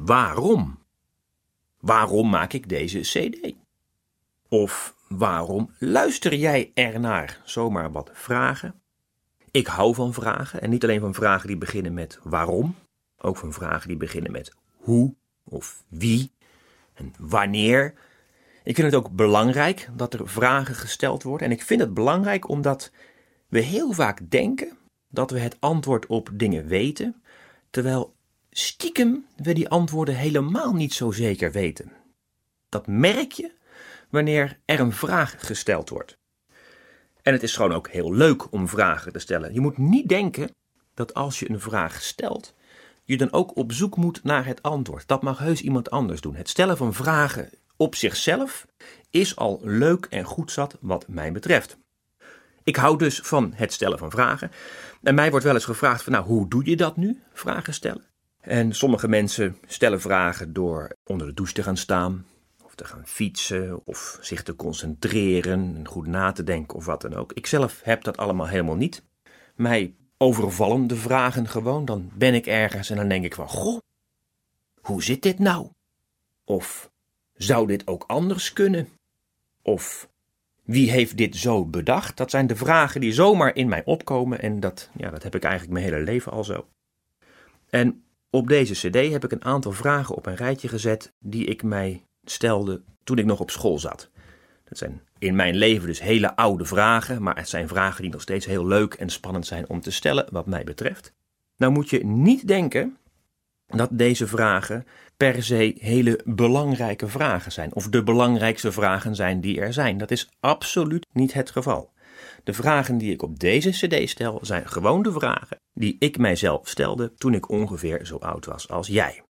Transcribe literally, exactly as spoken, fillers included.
waarom? Waarom maak ik deze cd? Of waarom luister jij ernaar? Zomaar wat vragen. Ik hou van vragen en niet alleen van vragen die beginnen met waarom. Ook van vragen die beginnen met hoe of wie en wanneer. Ik vind het ook belangrijk dat er vragen gesteld worden. En ik vind het belangrijk omdat we heel vaak denken dat we het antwoord op dingen weten, terwijl stiekem we die antwoorden helemaal niet zo zeker weten. Dat merk je wanneer er een vraag gesteld wordt. En het is gewoon ook heel leuk om vragen te stellen. Je moet niet denken dat als je een vraag stelt, je dan ook op zoek moet naar het antwoord. Dat mag heus iemand anders doen. Het stellen van vragen op zichzelf is al leuk en goed zat wat mij betreft. Ik hou dus van het stellen van vragen. En mij wordt wel eens gevraagd van, nou, hoe doe je dat nu? Vragen stellen. En sommige mensen stellen vragen door onder de douche te gaan staan, of te gaan fietsen, of zich te concentreren, en goed na te denken of wat dan ook. Ik zelf heb dat allemaal helemaal niet. Mij overvallen de vragen gewoon. Dan ben ik ergens en dan denk ik van, goh, hoe zit dit nou? Of zou dit ook anders kunnen? Of wie heeft dit zo bedacht? Dat zijn de vragen die zomaar in mij opkomen en dat, ja, dat heb ik eigenlijk mijn hele leven al zo. En op deze cd heb ik een aantal vragen op een rijtje gezet die ik mij stelde toen ik nog op school zat. Dat zijn in mijn leven dus hele oude vragen, maar het zijn vragen die nog steeds heel leuk en spannend zijn om te stellen wat mij betreft. Nou moet je niet denken dat deze vragen per se hele belangrijke vragen zijn, of de belangrijkste vragen zijn die er zijn. Dat is absoluut niet het geval. De vragen die ik op deze cd stel zijn gewoon de vragen die ik mijzelf stelde toen ik ongeveer zo oud was als jij.